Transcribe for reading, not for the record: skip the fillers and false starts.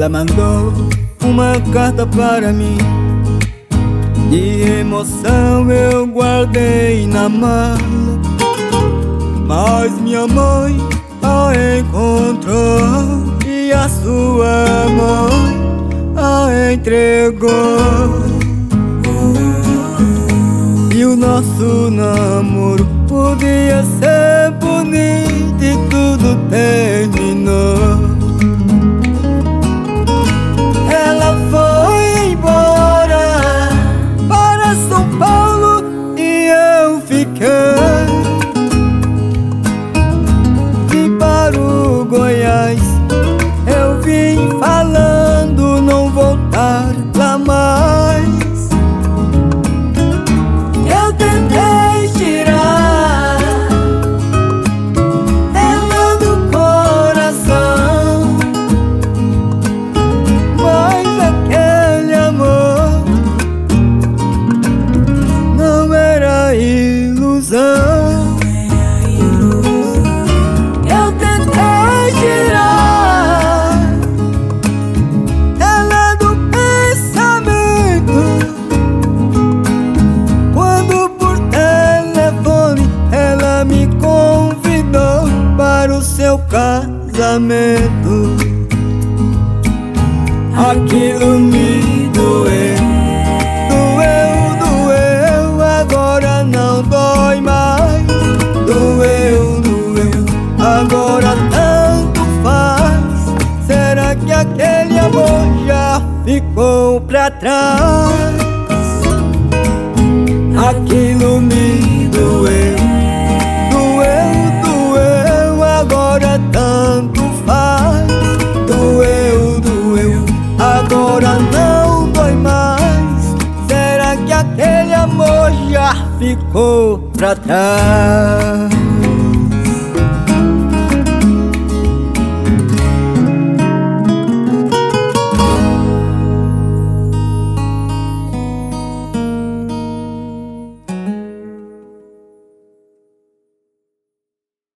Ela mandou uma carta para mim, de emoção eu guardei na mala, mas minha mãe a encontrou e a sua mãe a entregou. E o nosso namoro podia ser bonito e tudo terminou. Ela foi embora para São Paulo e eu fiquei. E para o Goiás eu vim falando não voltar lá mais. Eu tentei tirar ela do coração, mas aquele amor não era ilusão. Eu tentei tirar ela do pensamento, quando por telefone ela me convidou para o seu casamento. Aquilo me doeu, doeu, doeu, agora não dói mais. Doeu, doeu, agora tanto faz. Será que aquele amor já ficou pra trás? Aquilo me doeu, doeu, doeu, agora tanto faz. Doeu, doeu, agora não dói mais. Será que aquele amor já ficou pra trás?